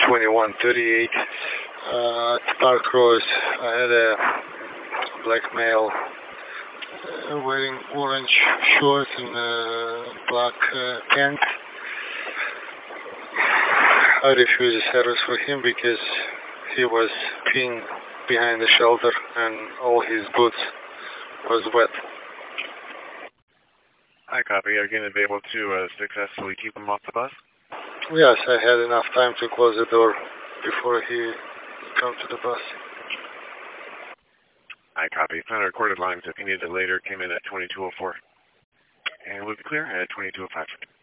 2138 Park Rose. I had a black male wearing orange shorts and black pants. I refused service for him because he was peeing behind the shelter and all his boots was wet. I copy. Are you going to be able to successfully keep him off the bus? Yes, I had enough time to close the door before he come to the bus. I copy. Found a recorded line, so if you need it later, came in at 2204. And we'll be clear at 2205.